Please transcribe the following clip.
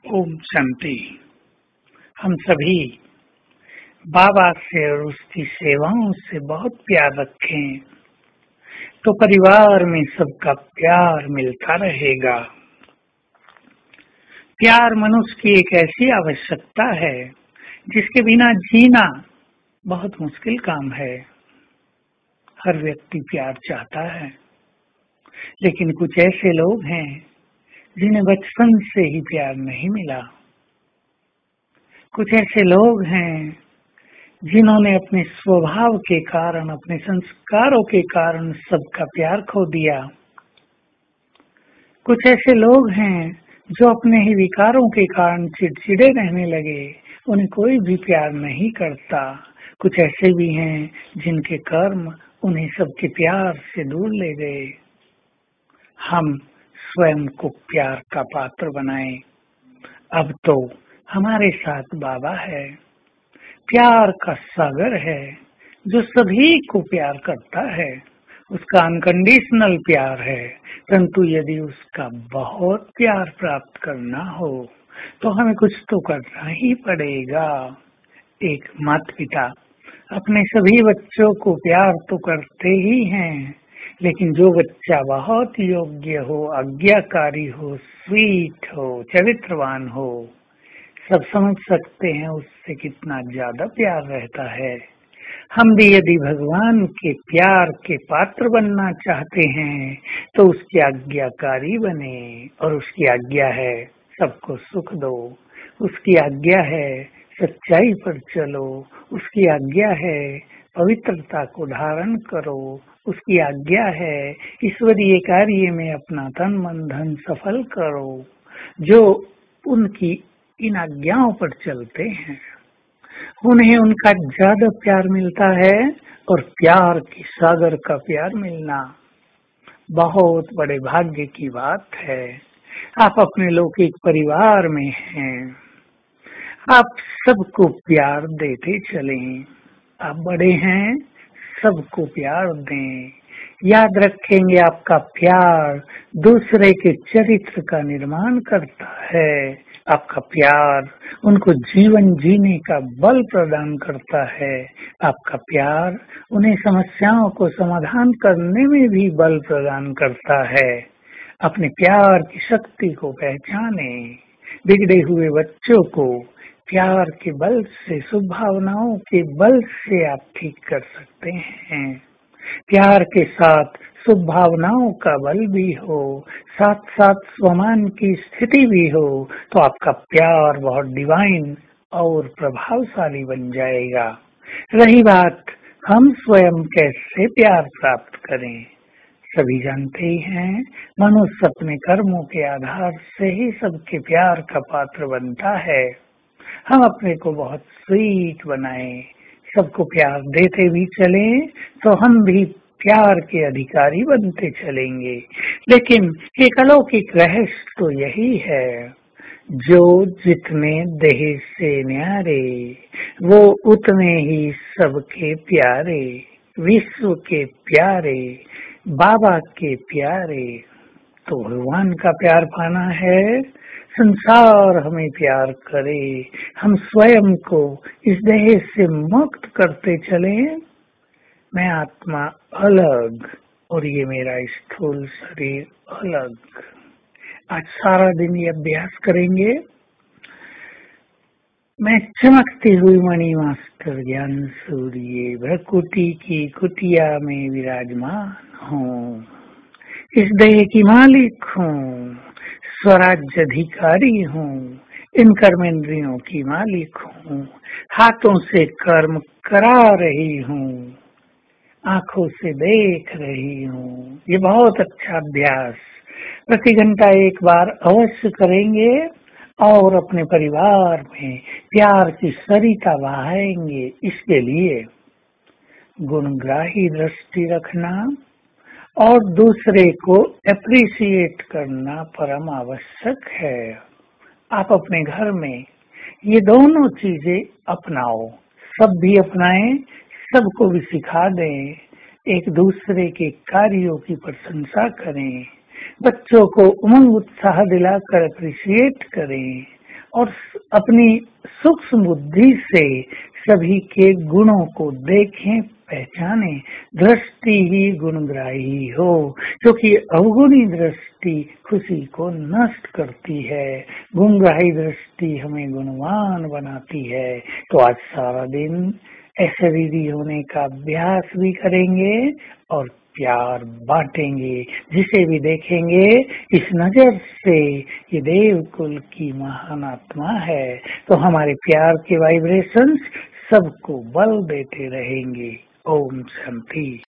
ओम शांति। हम सभी बाबा से और उसकी सेवाओं से बहुत प्यार रखें तो परिवार में सबका प्यार मिलता रहेगा। प्यार मनुष्य की एक ऐसी आवश्यकता है जिसके बिना जीना बहुत मुश्किल काम है। हर व्यक्ति प्यार चाहता है, लेकिन कुछ ऐसे लोग हैं जिन्हें बचपन से ही प्यार नहीं मिला। कुछ ऐसे लोग हैं जिन्होंने अपने स्वभाव के कारण, अपने संस्कारों के कारण सबका प्यार खो दिया। कुछ ऐसे लोग हैं जो अपने ही विकारों के कारण चिड़चिड़े रहने लगे, उन्हें कोई भी प्यार नहीं करता। कुछ ऐसे भी हैं जिनके कर्म उन्हें सबके प्यार से दूर ले गए। हम स्वयं को प्यार का पात्र बनाएं। अब तो हमारे साथ बाबा है, प्यार का सागर है जो सभी को प्यार करता है। उसका अनकंडीशनल प्यार है, परंतु यदि उसका बहुत प्यार प्राप्त करना हो तो हमें कुछ तो करना ही पड़ेगा। एक माता पिता अपने सभी बच्चों को प्यार तो करते ही हैं, लेकिन जो बच्चा बहुत योग्य हो, आज्ञाकारी हो, स्वीट हो, चरित्रवान हो, सब समझ सकते हैं उससे कितना ज्यादा प्यार रहता है। हम भी यदि भगवान के प्यार के पात्र बनना चाहते हैं तो उसकी आज्ञाकारी बने। और उसकी आज्ञा है सबको सुख दो, उसकी आज्ञा है सच्चाई पर चलो, उसकी आज्ञा है पवित्रता को धारण करो, उसकी आज्ञा है ईश्वरीय कार्य में अपना तन मन धन सफल करो। जो उनकी इन आज्ञाओं पर चलते हैं उन्हें उनका ज्यादा प्यार मिलता है, और प्यार की सागर का प्यार मिलना बहुत बड़े भाग्य की बात है। आप अपने लौकिक परिवार में हैं, आप सबको प्यार देते चलें। आप बड़े हैं, सबको प्यार दें। याद रखेंगे आपका प्यार दूसरे के चरित्र का निर्माण करता है। आपका प्यार उनको जीवन जीने का बल प्रदान करता है। आपका प्यार उन्हें समस्याओं को समाधान करने में भी बल प्रदान करता है। अपने प्यार की शक्ति को पहचाने। बिगड़े हुए बच्चों को प्यार के बल से, शुभ भावनाओं के बल से आप ठीक कर सकते हैं। प्यार के साथ शुभ भावनाओं का बल भी हो, साथ साथ स्वमान की स्थिति भी हो, तो आपका प्यार बहुत डिवाइन और प्रभावशाली बन जाएगा। रही बात हम स्वयं कैसे प्यार प्राप्त करें, सभी जानते ही हैं, मनुष्य अपने कर्मों के आधार से ही सबके प्यार का पात्र बनता है। हम अपने को बहुत स्वीट बनाएं, सबको प्यार देते भी चले तो हम भी प्यार के अधिकारी बनते चलेंगे। लेकिन एक अलौकिक रहस्य तो यही है, जो जितने देह से न्यारे वो उतने ही सबके प्यारे। विश्व के प्यारे, बाबा के प्यारे। तो भगवान का प्यार पाना है, संसार हमें प्यार करे, हम स्वयं को इस देह से मुक्त करते चले। मैं आत्मा अलग और ये मेरा स्थूल शरीर अलग। आज सारा दिन ये अभ्यास करेंगे। मैं चमकती हुई मणि मास्टर ज्ञान सूर्य भ्रकुटी की कुटिया में विराजमान हूँ। इस देह की मालिक हूँ, स्वराज्य अधिकारी हूँ, इन कर्मेंद्रियों की मालिक हूँ, हाथों से कर्म करा रही हूँ, आंखों से देख रही हूँ। ये बहुत अच्छा अभ्यास प्रति घंटा एक बार अवश्य करेंगे और अपने परिवार में प्यार की सरिता बहाएंगे। इसके लिए गुणग्राही दृष्टि रखना और दूसरे को एप्रिशिएट करना परम आवश्यक है। आप अपने घर में ये दोनों चीजें अपनाओ, सब भी अपनाएं, सबको भी सिखा दें। एक दूसरे के कार्यों की प्रशंसा करें, बच्चों को उमंग उत्साह दिलाकर एप्रिशिएट करें, और अपनी सूक्ष्म बुद्धि से सभी के गुणों को देखें, पहचाने। दृष्टि ही गुणग्राही हो, क्योंकि अवगुणी दृष्टि खुशी को नष्ट करती है, गुणग्राही दृष्टि हमें गुणवान बनाती है। तो आज सारा दिन अशरीरी होने का अभ्यास भी करेंगे और प्यार बांटेंगे। जिसे भी देखेंगे इस नजर से ये देव कुल की महान आत्मा है, तो हमारे प्यार के वाइब्रेशंस सबको बल देते रहेंगे। ओम शांति।